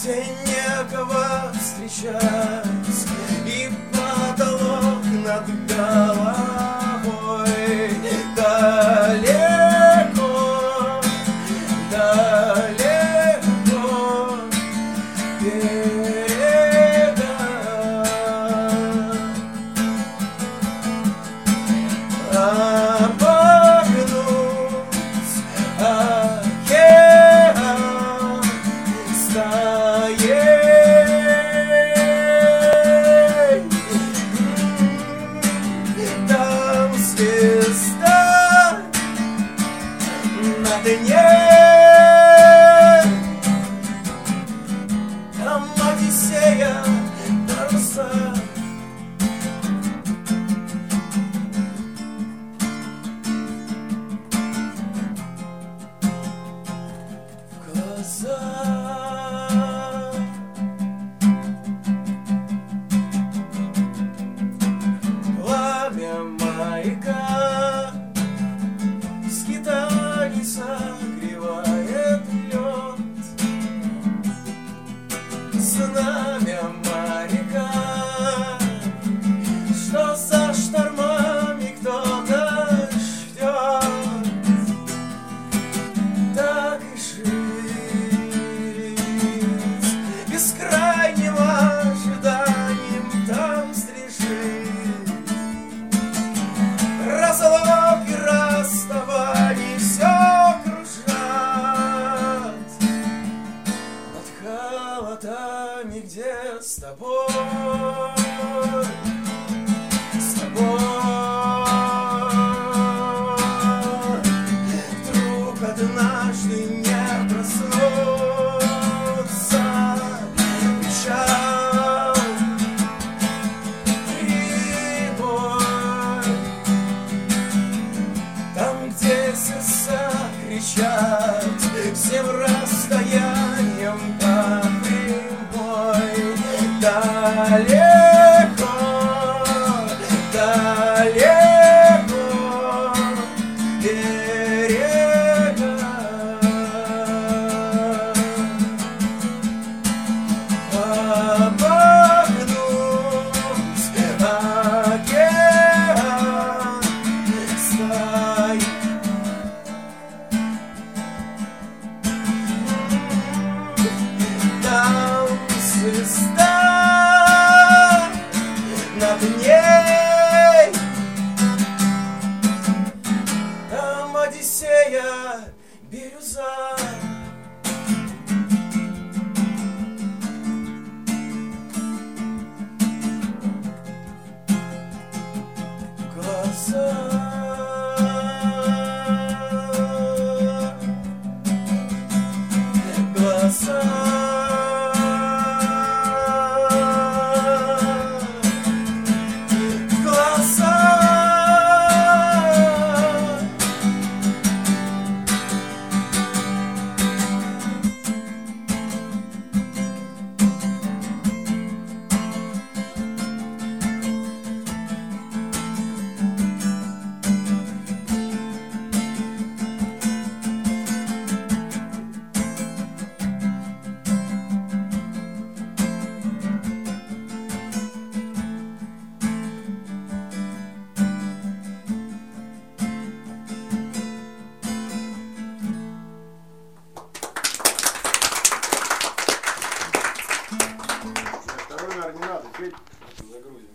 где некого встречать, и потолок над головой далеко, далеко берега. Обогнуть океан стаей, там звезда на дне, там Одиссея, паруса. Пламя маяка скитаний согревает лед, знамя моряка, что за штормами кто-то ждет. Так и жить бескрайним ожиданием там стрижит. Разлук и расставание все кружат над холодами, где с тобой, с тобой вдруг однажды не проснуться. Причал, прибой, там, где сердца кричат всем расстоянием по прямой. Далеко, далеко берега. Обогнуть океан стоит. Там звезда над ней, там Одиссея, бирюза. Глаза, глаза, глаза. Второй, наверное, не надо, петь, загрузим.